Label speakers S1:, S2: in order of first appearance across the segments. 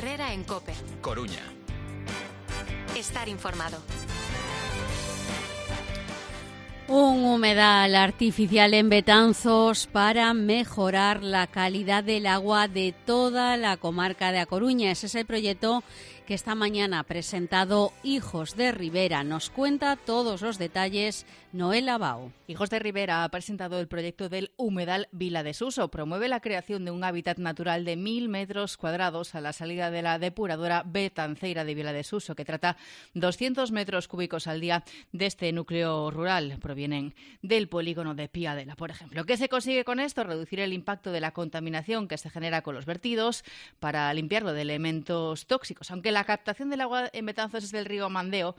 S1: Herrera en COPE.
S2: Coruña.
S1: Estar informado.
S3: Un humedal artificial en Betanzos para mejorar la calidad del agua de toda la comarca de A Coruña. Ese es el proyecto que esta mañana ha presentado Hijos de Ribera. Nos cuenta todos los detalles Noel Abao.
S4: Hijos de Ribera ha presentado el proyecto del humedal Vila de Suso. Promueve la creación de un hábitat natural de 1.000 metros cuadrados a la salida de la depuradora Betanceira de Vila de Suso, que trata 200 metros cúbicos al día de este núcleo rural. Provienen del polígono de Piadela, por ejemplo. ¿Qué se consigue con esto? Reducir el impacto de la contaminación que se genera con los vertidos para limpiarlo de elementos tóxicos. Aunque la captación del agua en Betanzos es del río Mandeo,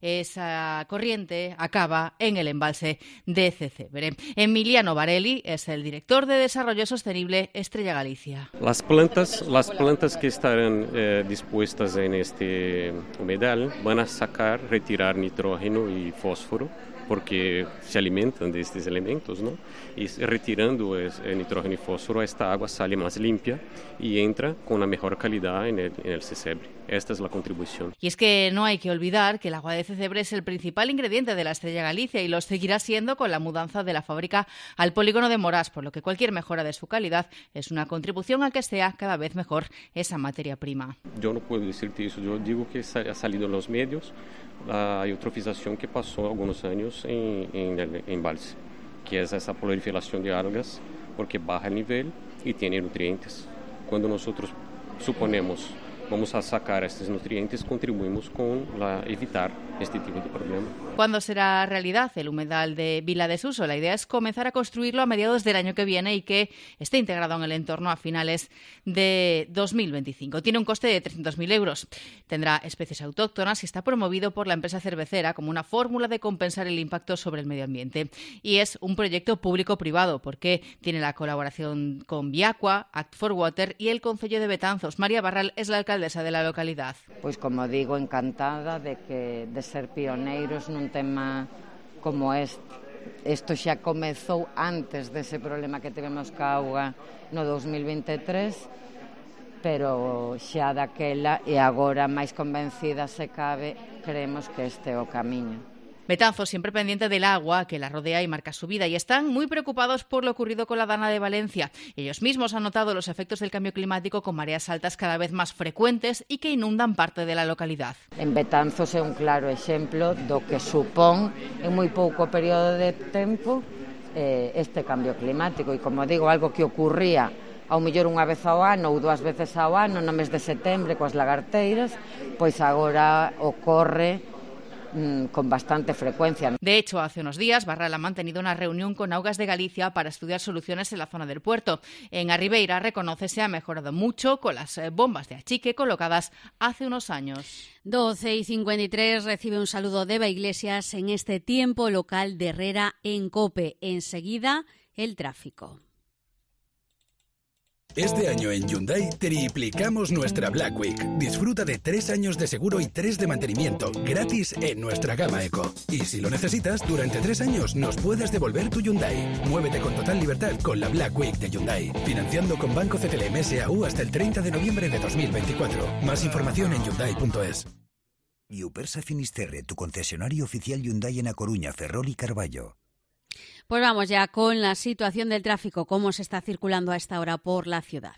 S4: esa corriente acaba en el embalse de Cecebre. Emiliano Varelli es el director de Desarrollo Sostenible Estrella Galicia.
S5: Las plantas que estarán dispuestas en este humedal van a retirar nitrógeno y fósforo, porque se alimentan de estos elementos, ¿no? Y retirando el nitrógeno y fósforo, esta agua sale más limpia y entra con una mejor calidad en el Cecebre. Esta es la contribución.
S4: Y es que no hay que olvidar que el agua de Cecebre es el principal ingrediente de la Estrella Galicia y lo seguirá siendo con la mudanza de la fábrica al polígono de Morás, por lo que cualquier mejora de su calidad es una contribución a que sea cada vez mejor esa materia prima.
S5: Yo no puedo decirte eso, yo digo que ha salido en los medios la eutrofización que pasó algunos años en el embalse, que es esa proliferación de algas porque baja el nivel y tiene nutrientes. Cuando nosotros suponemos vamos a sacar estos nutrientes, contribuimos con evitar este tipo de problema.
S4: ¿Cuándo será realidad el humedal de Vila de Suso? La idea es comenzar a construirlo a mediados del año que viene y que esté integrado en el entorno a finales de 2025. Tiene un coste de 300.000 euros. Tendrá especies autóctonas y está promovido por la empresa cervecera como una fórmula de compensar el impacto sobre el medio ambiente. Y es un proyecto público-privado porque tiene la colaboración con Viacua, Act for Water y el Concello de Betanzos. María Barral es la alcaldesa de la localidad.
S6: Pois como digo, encantada de ser pioneiros nun tema como este. Isto xa comezou antes dese problema que tivemos ca auga no 2023, pero xa daquela e agora máis convencida se cabe, creemos que este é o camiño.
S4: Betanzos, siempre pendiente del agua que la rodea y marca su vida, y están muy preocupados por lo ocurrido con la Dana de Valencia. Ellos mismos han notado los efectos del cambio climático con mareas altas cada vez más frecuentes y que inundan parte de la localidad.
S6: En Betanzos é un claro exemplo do que supón en moi pouco período de tempo este cambio climático, e como digo, algo que ocurría ao mellor unha vez ao ano ou dúas veces ao ano no mes de setembro coas lagarteiras, pois agora ocorre con bastante frecuencia.
S4: De hecho, hace unos días, Barral ha mantenido una reunión con Augas de Galicia para estudiar soluciones en la zona del puerto. En Arribeira, reconoce, se ha mejorado mucho con las bombas de achique colocadas hace unos años.
S3: 12:53, recibe un saludo de Eva Iglesias en este tiempo local de Herrera en COPE. Enseguida, el tráfico.
S2: Este año en Hyundai triplicamos nuestra Black Week. Disfruta de 3 años de seguro y 3 de mantenimiento gratis en nuestra gama Eco. Y si lo necesitas, durante 3 años nos puedes devolver tu Hyundai. Muévete con total libertad con la Black Week de Hyundai. Financiando con Banco CTLM S.A.U. hasta el 30 de noviembre de 2024. Más información en Hyundai.es.
S7: Iupersa Finisterre, tu concesionario oficial Hyundai en A Coruña, Ferrol y Carballo.
S3: Pues vamos ya con la situación del tráfico, cómo se está circulando a esta hora por la ciudad.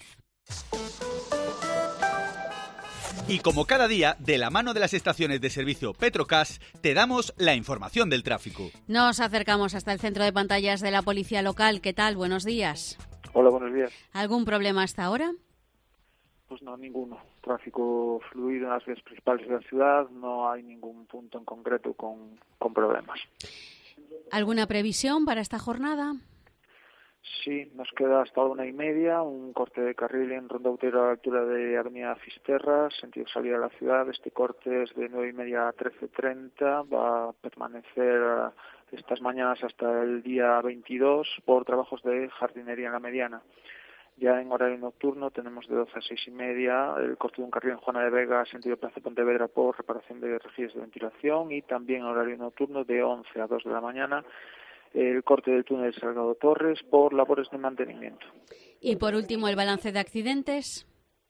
S8: Y como cada día, de la mano de las estaciones de servicio Petrocas, te damos la información del tráfico.
S3: Nos acercamos hasta el centro de pantallas de la policía local. ¿Qué tal? Buenos días.
S9: Hola, buenos días.
S3: ¿Algún problema hasta ahora?
S9: Pues no, ninguno. Tráfico fluido en las vías principales de la ciudad, no hay ningún punto en concreto con problemas.
S3: ¿Alguna previsión para esta jornada?
S9: Sí, nos queda hasta la 1:30, un corte de carril en Ronda Outeiro a la altura de Avenida Fisterra, sentido salida a la ciudad. Este corte es de 9:30 a 13:30, va a permanecer estas mañanas hasta el día 22 por trabajos de jardinería en la mediana. Ya en horario nocturno tenemos de 12 a 6:30 el corte de un carril en Juana de Vega, sentido Plaza Pontevedra, por reparación de rejillas de ventilación, y también en horario nocturno de 11 a 2 de la mañana el corte del túnel de Salgado Torres por labores de mantenimiento.
S3: Y por último, el balance de accidentes.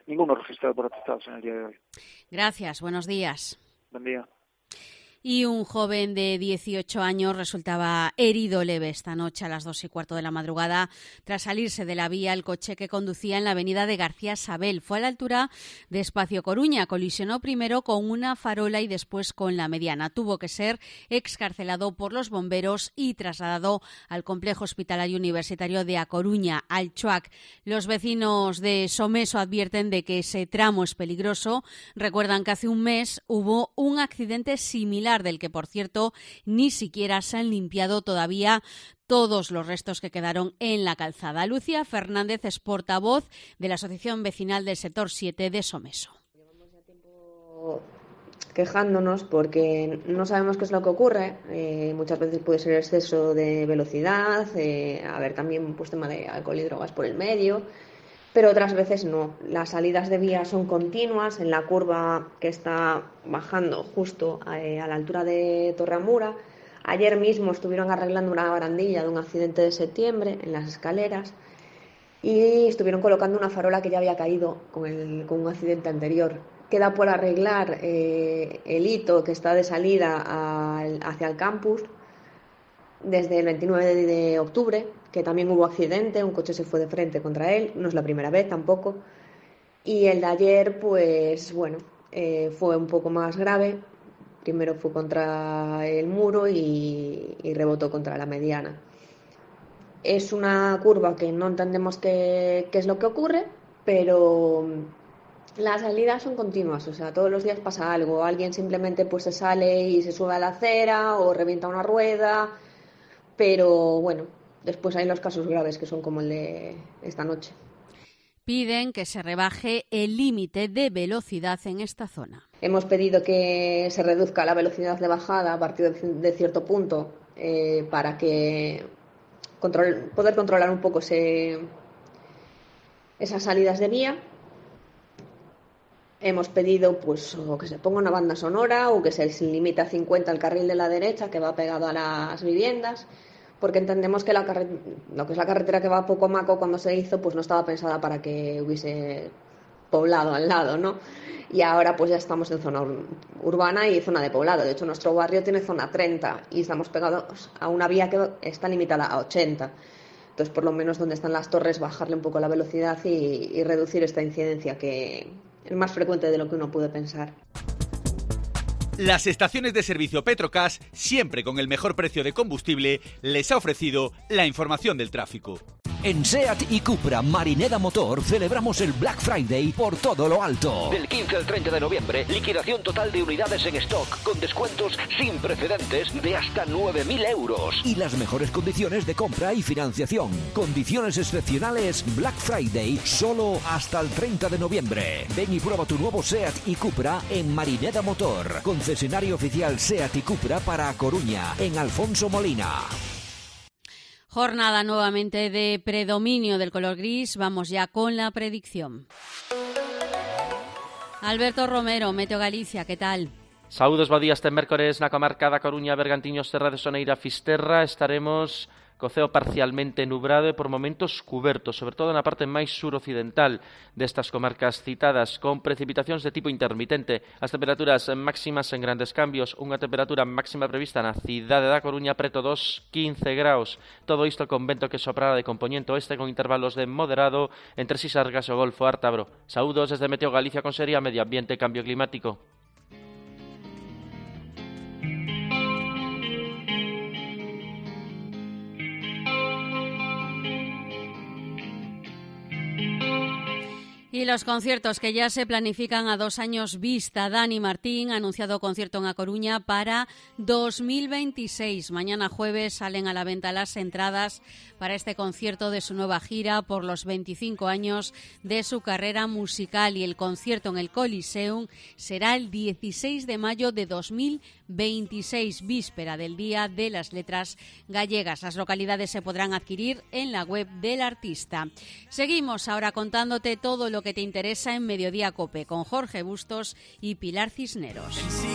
S9: ninguno registrado por atestados en el día de hoy.
S3: Gracias, buenos días.
S9: Buen día.
S3: Y un joven de 18 años resultaba herido leve esta noche a las 2:15 de la madrugada tras salirse de la vía el coche que conducía en la avenida de García Sabel. Fue a la altura de Espacio Coruña. Colisionó primero con una farola y después con la mediana. Tuvo que ser excarcelado por los bomberos y trasladado al complejo hospitalario universitario de A Coruña, al CHUAC. Los vecinos de Someso advierten de que ese tramo es peligroso. Recuerdan que hace un mes hubo un accidente similar del que, por cierto, ni siquiera se han limpiado todavía todos los restos que quedaron en la calzada. Lucía Fernández es portavoz de la Asociación Vecinal del Sector 7 de Someso.
S10: Llevamos ya tiempo quejándonos porque no sabemos qué es lo que ocurre. Muchas veces puede ser exceso de velocidad, haber también pues tema de alcohol y drogas por el medio, pero otras veces no. Las salidas de vía son continuas en la curva que está bajando justo a la altura de Torreamura. Ayer mismo estuvieron arreglando una barandilla de un accidente de septiembre en las escaleras y estuvieron colocando una farola que ya había caído con un accidente anterior. Queda por arreglar el hito que está de salida hacia el campus desde el 29 de octubre, que también hubo accidente, un coche se fue de frente contra él, no es la primera vez tampoco, y el de ayer pues bueno, fue un poco más grave. Primero fue contra el muro y rebotó contra la mediana. Es una curva que no entendemos qué es lo que ocurre, pero las salidas son continuas, o sea, todos los días pasa algo. Alguien simplemente pues se sale y se sube a la acera o revienta una rueda, pero bueno, después hay los casos graves que son como el de esta noche.
S3: Piden que se rebaje el límite de velocidad en esta zona.
S10: Hemos pedido que se reduzca la velocidad de bajada a partir de cierto punto para que poder controlar un poco esas salidas de vía. Hemos pedido pues o que se ponga una banda sonora o que se limite a 50 el carril de la derecha que va pegado a las viviendas, porque entendemos que lo que es la carretera que va poco a Maco cuando se hizo pues no estaba pensada para que hubiese poblado al lado, ¿no? Y ahora pues ya estamos en zona urbana y zona de poblado. De hecho, nuestro barrio tiene zona 30 y estamos pegados a una vía que está limitada a 80. Entonces, por lo menos donde están las torres, bajarle un poco la velocidad y reducir esta incidencia que es más frecuente de lo que uno puede pensar.
S8: Las estaciones de servicio Petrocas, siempre con el mejor precio de combustible, les ha ofrecido la información del tráfico.
S11: En SEAT y Cupra Marineda Motor celebramos el Black Friday por todo lo alto.
S12: Del 15 al 30 de noviembre, liquidación total de unidades en stock, con descuentos sin precedentes de hasta 9.000 euros.
S11: Y las mejores condiciones de compra y financiación. Condiciones excepcionales Black Friday, solo hasta el 30 de noviembre. Ven y prueba tu nuevo SEAT y Cupra en Marineda Motor, concesionario oficial SEAT y Cupra para A Coruña, en Alfonso Molina.
S3: Jornada nuevamente de predominio del color gris. Vamos ya con la predicción. Alberto Romero, Meteo Galicia, ¿qué tal?
S13: Saúdos, bo día. Este mércores na comarca da Coruña, Bergantiños, Serra de Soneira, Fisterra estaremos co ceo parcialmente nubrado e por momentos cuberto, sobre todo na parte máis suroccidental destas comarcas citadas, con precipitacións de tipo intermitente. As temperaturas máximas en grandes cambios, unha temperatura máxima prevista na cidade da Coruña preto dos 15 graus. Todo isto con vento que soprará de compoñente oeste con intervalos de moderado entre Sisargas e o Golfo Ártabro. Saúdos desde Meteo Galicia con Sería Medio Ambiente e Cambio Climático.
S3: Y los conciertos que ya se planifican a 2 años vista. Dani Martín ha anunciado concierto en A Coruña para 2026. Mañana jueves salen a la venta las entradas para este concierto de su nueva gira por los 25 años de su carrera musical. Y el concierto en el Coliseum será el 16 de mayo de 2026, víspera del Día de las Letras Gallegas. Las localidades se podrán adquirir en la web del artista. Seguimos ahora contándote todo lo que te interesa en Mediodía Cope con Jorge Bustos y Pilar Cisneros.